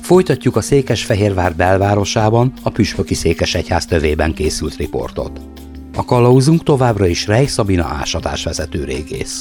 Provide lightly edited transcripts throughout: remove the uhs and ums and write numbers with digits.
Folytatjuk a Székesfehérvár belvárosában, a püspöki székesegyház tövében készült riportot. A kalauzunk továbbra is Rej Szabina ásatásvezető régész.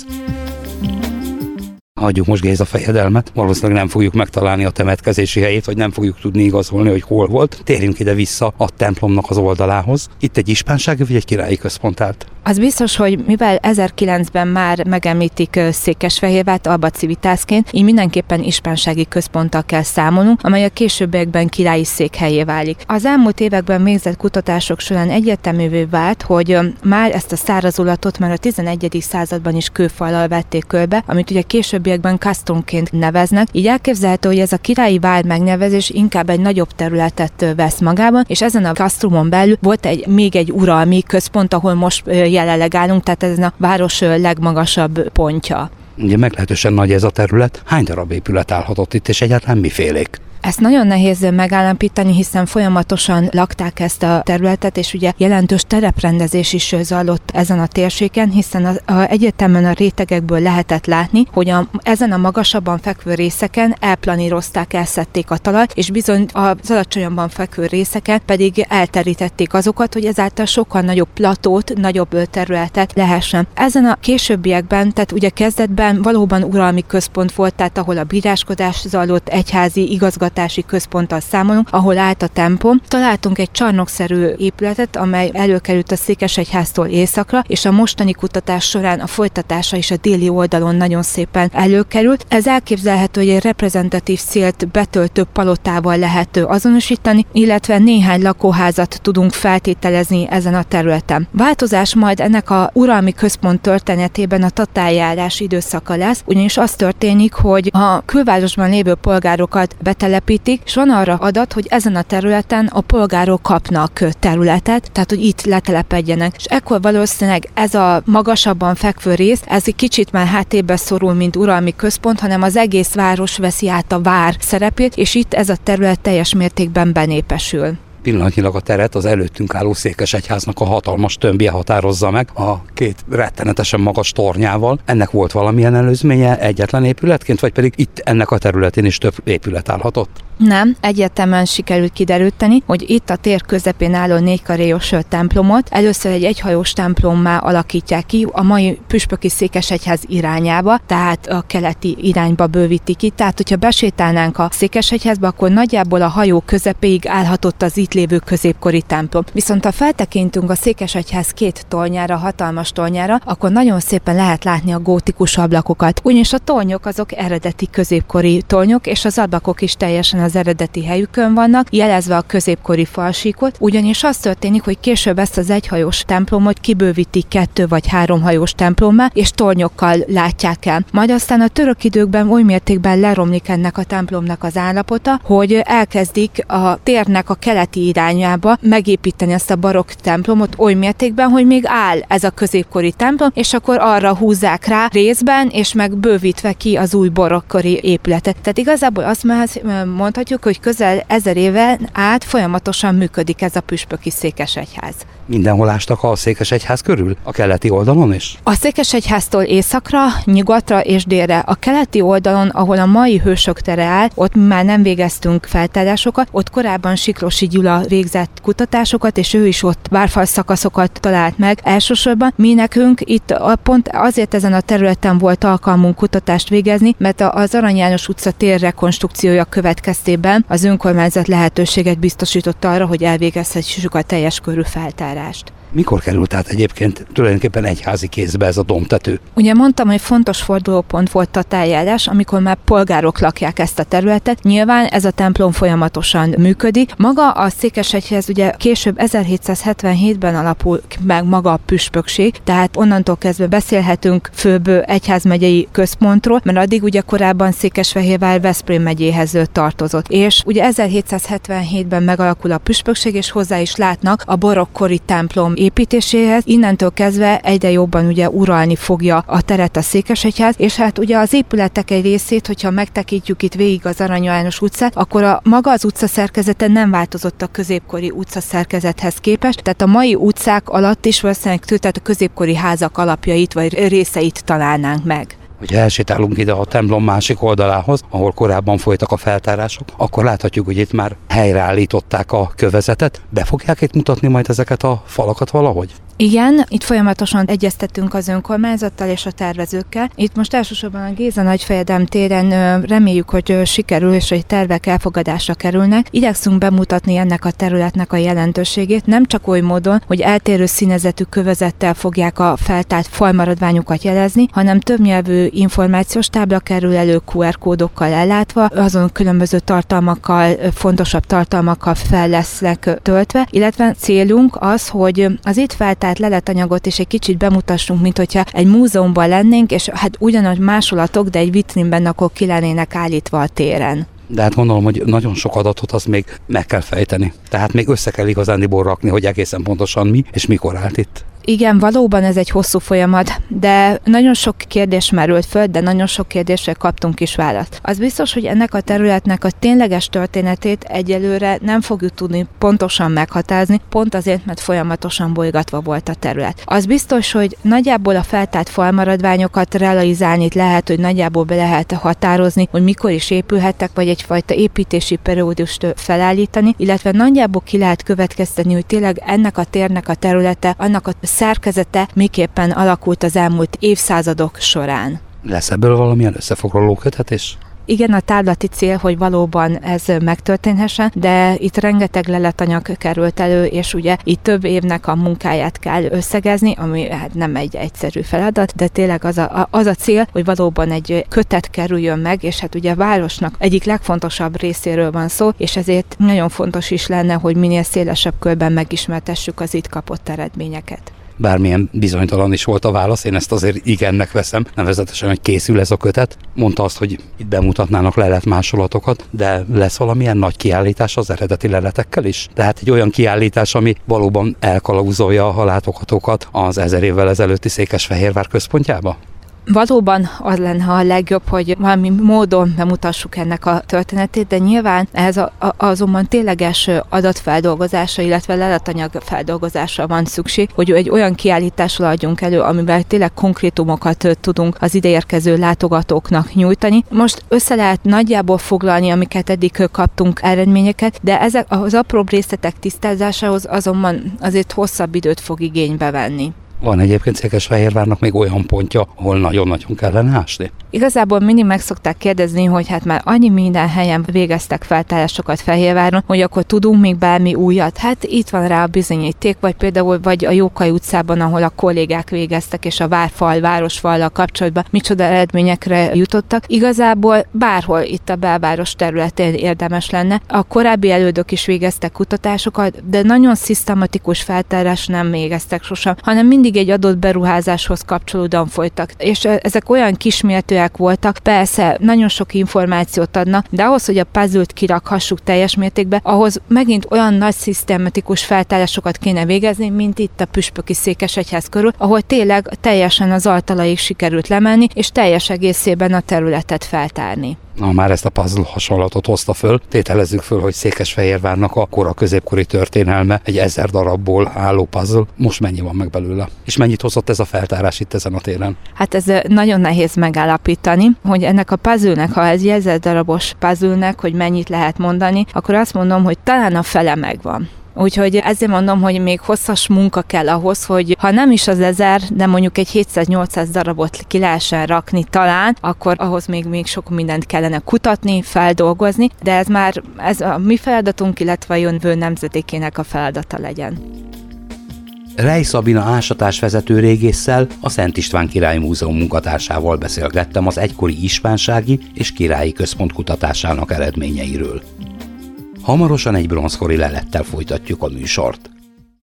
Hagyjuk most Géza fejedelmet, valószínűleg nem fogjuk megtalálni a temetkezési helyét, vagy nem fogjuk tudni igazolni, hogy hol volt. Térjünk ide vissza a templomnak az oldalához. Itt egy ispánsági vagy egy királyi központ állt? Az biztos, hogy mivel 1009-ben már megemlítik Székesfehérvárt Alba Civitasként, így mindenképpen ispánsági központtal kell számolnunk, amely a későbbiekben királyi székhelyé válik. Az elmúlt években végzett kutatások során egyértelművé vált, hogy már ezt a szárazulatot már a 11. században is kőfallal vették körbe, amit ugye későbbiekben castronként neveznek. Így elképzelhető, hogy ez a királyi vár megnevezés inkább egy nagyobb területet vesz magában, és ezen a castrumon belül volt még egy uralmi központ, ahol most jelenleg állunk, tehát ez a város legmagasabb pontja. Ugye meglehetősen nagy ez a terület. Hány darab épület állhatott itt, és egyáltalán mifélék? Ezt nagyon nehéz megállapítani, hiszen folyamatosan lakták ezt a területet, és ugye jelentős tereprendezés is zajlott ezen a térségen, hiszen egyértelműen a rétegekből lehetett látni, hogy ezen a magasabban fekvő részeken elplanírozták, elszedték a talajt, és bizony az alacsonyabban fekvő részeken pedig elterítették azokat, hogy ezáltal sokkal nagyobb platót, nagyobb területet lehessen. Ezen a későbbiekben, tehát ugye kezdetben valóban uralmi központ volt, tehát ahol a bíráskodás zajlott, egyházi igazgatási központtal számolunk, ahol állt a templom. Találtunk egy csarnokszerű épületet, amely előkerült a Székesegyháztól északra, és a mostani kutatás során a folytatása is a déli oldalon nagyon szépen előkerült. Ez elképzelhető, hogy egy reprezentatív célt betöltő palotával lehet azonosítani, illetve néhány lakóházat tudunk feltételezni ezen a területen. Változás majd ennek a uralmi központ történetében a tatárjárás időszaka lesz, ugyanis az történik, hogy a külvárosban lévő polgárokat betelepítik, és van arra adat, hogy ezen a területen a polgárok kapnak területet, tehát hogy itt letelepedjenek. És ekkor valószínűleg ez a magasabban fekvő rész, ez egy kicsit már háttérbe szorul, mint uralmi központ, hanem az egész város veszi át a vár szerepét, és itt ez a terület teljes mértékben benépesül. Pillanatnyilag a teret az előttünk álló Székesegyháznak a hatalmas tömbje határozza meg a két rettenetesen magas tornyával. Ennek volt valamilyen előzménye egyetlen épületként, vagy pedig itt ennek a területén is több épület állhatott? Nem, egyértelműen sikerült kideríteni, hogy itt a tér közepén álló négykaréjos templomot először egy egyhajós templommá alakítják ki a mai püspöki Székesegyház irányába, tehát a keleti irányba bővítik ki. Tehát, hogyha besétálnánk a Székesegyházba, akkor nagyjából a hajó közepéig állhatott az itt lévő középkori templom. Viszont ha feltekintünk a Székesegyház két tornyára, hatalmas tornyára, akkor nagyon szépen lehet látni a gótikus ablakokat. Ugyanis a tornyok azok eredeti középkori tornyok, és az ablakok is teljesen az eredeti helyükön vannak, jelezve a középkori falsíkot, ugyanis az történik, hogy később ezt az egyhajós templomot kibővítik 2 vagy 3 hajós templommá, és tornyokkal látják el. Majd aztán a török időkben oly mértékben leromlik ennek a templomnak az állapota, hogy elkezdik a térnek a keleti irányába megépíteni ezt a barokk templomot oly mértékben, hogy még áll ez a középkori templom, és akkor arra húzzák rá részben, és meg bővítve ki az új barokkori épületet. Tehát igazából azt mondhatjuk, hogy közel 1000 éven át folyamatosan működik ez a püspöki Székesegyház. Mindenhol ástak a Székesegyház körül? A keleti oldalon is? A Székesegyháztól északra, nyugatra és délre. A keleti oldalon, ahol a mai Hősök tere áll, ott mi már nem végeztünk feltárásokat, ott korábban Siklosi Gyula végzett kutatásokat, és ő is ott várfal szakaszokat talált meg. Elsősorban mi nekünk itt pont azért ezen a területen volt alkalmunk kutatást végezni, mert az Arany János utca tér rekonstrukciója következtében az önkormányzat lehetőséget biztosított arra, hogy elvégezhessük a teljes körű feltárást. Mikor került át egyébként tulajdonképpen egyházi kézbe ez a domtető? Ugye mondtam, hogy fontos fordulópont volt tatárjárás, amikor már polgárok lakják ezt a területet. Nyilván ez a templom folyamatosan működik. Maga a Székesegyház ugye később 1777-ben alapul meg maga a püspökség, tehát onnantól kezdve beszélhetünk főbb egyházmegyei központról, mert addig ugye korábban Székesfehérvár Veszprém megyéhez tartozott. És ugye 1777-ben megalakul a püspökség, és hozzá is látnak a barokkori templom építéséhez. Innentől kezdve egyre jobban ugye uralni fogja a teret a Székesegyház, és hát ugye az épületek egy részét, hogyha megtekintjük itt végig az Arany János utcát, akkor maga az utca szerkezete nem változott a középkori utca szerkezethez képest, tehát a mai utcák alatt is valószínűleg tehát a középkori házak alapjait vagy részeit találnánk meg. Hogyha elsétálunk ide a templom másik oldalához, ahol korábban folytak a feltárások, akkor láthatjuk, hogy itt már helyreállították a kövezetet. Be fogják itt mutatni majd ezeket a falakat valahogy? Igen, itt folyamatosan egyeztettünk az önkormányzattal és a tervezőkkel. Itt most elsősorban a Géza Nagyfejedem téren reméljük, hogy sikerül, és hogy tervek elfogadásra kerülnek. Igyekszünk bemutatni ennek a területnek a jelentőségét, nem csak oly módon, hogy eltérő színezetű kövezettel fogják a feltárt falmaradványokat jelezni, hanem többnyelvű információs tábla kerül elő QR kódokkal ellátva, azon különböző tartalmakkal, fontosabb tartalmakkal fel lesznek töltve, illetve célunk az, hogy az itt feltárt leletanyagot is egy kicsit bemutassunk, mint hogyha egy múzeumban lennénk, és hát ugyanaz másolatok, de egy vitrínben akkor ki lennének állítva a téren. De hát gondolom, hogy nagyon sok adatot azt még meg kell fejteni. Tehát még össze kell igazándiból rakni, hogy egészen pontosan mi és mikor állt itt. Igen, valóban ez egy hosszú folyamat, de nagyon sok kérdés merült föl, de nagyon sok kérdésre kaptunk is választ. Az biztos, hogy ennek a területnek a tényleges történetét egyelőre nem fogjuk tudni pontosan meghatározni, pont azért, mert folyamatosan bolygatva volt a terület. Az biztos, hogy nagyjából a feltárt falmaradványokat realizálni lehet, hogy nagyjából be lehet határozni, hogy mikor is épülhettek, vagy egyfajta építési periódust felállítani, illetve nagyjából ki lehet következtetni, hogy tényleg ennek a térnek a területe, annak a szerkezete miképpen alakult az elmúlt évszázadok során. Lesz ebből valamilyen összefoglaló kötetés? Igen, a távlati cél, hogy valóban ez megtörténhessen, de itt rengeteg leletanyag került elő, és ugye itt több évnek a munkáját kell összegezni, ami hát nem egy egyszerű feladat, de tényleg az a cél, hogy valóban egy kötet kerüljön meg, és hát ugye a városnak egyik legfontosabb részéről van szó, és ezért nagyon fontos is lenne, hogy minél szélesebb körben megismertessük az itt kapott eredményeket. Bármilyen bizonytalan is volt a válasz, én ezt azért igennek veszem, nevezetesen, hogy készül ez a kötet. Mondta azt, hogy itt bemutatnának leletmásolatokat, de lesz valamilyen nagy kiállítás az eredeti leletekkel is? Tehát egy olyan kiállítás, ami valóban elkalauzolja a látogatókat az 1000 évvel ezelőtti Székesfehérvár központjába? Valóban az lenne a legjobb, hogy valami módon bemutassuk ennek a történetét, de nyilván ehhez azonban tényleges adatfeldolgozásra, illetve leletanyag feldolgozásra van szükség, hogy egy olyan kiállításra adjunk elő, amivel tényleg konkrétumokat tudunk az ideérkező látogatóknak nyújtani. Most össze lehet nagyjából foglalni, amiket eddig kaptunk eredményeket, de ezek az apróbb részletek tisztázásához azonban azért hosszabb időt fog igénybe venni. Van egyébként Székesfehérvárnak még olyan pontja, ahol nagyon-nagyon kellene ásni? Igazából mindig meg szokták kérdezni, hogy hát már annyi minden helyen végeztek feltárásokat Fehérváron, hogy akkor tudunk még bármi újat. Hát itt van rá a bizonyíték, vagy például a Jókai utcában, ahol a kollégák végeztek, és a városfallal kapcsolatban micsoda eredményekre jutottak. Igazából bárhol itt a belváros területén érdemes lenne. A korábbi elődök is végeztek kutatásokat, de nagyon szisztematikus feltárás nem végeztek sosem, hanem mindig egy adott beruházáshoz kapcsolódóan folytak. És ezek olyan kisméretűek voltak, persze nagyon sok információt adnak, de ahhoz, hogy a puzzle-t kirakhassuk teljes mértékben, ahhoz megint olyan nagy szisztematikus feltárásokat kéne végezni, mint itt a püspöki székesegyház körül, ahol tényleg teljesen az altalaig sikerült lemenni, és teljes egészében a területet feltárni. Na, már ezt a puzzle hasonlatot hozta föl. Tételezzük föl, hogy Székesfehérvárnak a kora középkori történelme egy 1000 darabból álló puzzle. Most mennyi van meg belőle? És mennyit hozott ez a feltárás itt ezen a téren? Hát ez nagyon nehéz megállapítani, hogy ennek a puzzle-nek, ha ez 1000 darabos puzzle-nek, hogy mennyit lehet mondani, akkor azt mondom, hogy talán a fele megvan. Úgyhogy ezért mondom, hogy még hosszas munka kell ahhoz, hogy ha nem is az 1000, de mondjuk egy 700-800 darabot ki lehessen rakni talán, akkor ahhoz még sok mindent kellene kutatni, feldolgozni, de ez a mi feladatunk, illetve a jövő nemzedékének a feladata legyen. Rej Szabina ásatásvezető régésszel, a Szent István Királyi Múzeum munkatársával beszélgettem az egykori ispánsági és királyi központ kutatásának eredményeiről. Hamarosan egy bronzkori lelettel folytatjuk a műsort.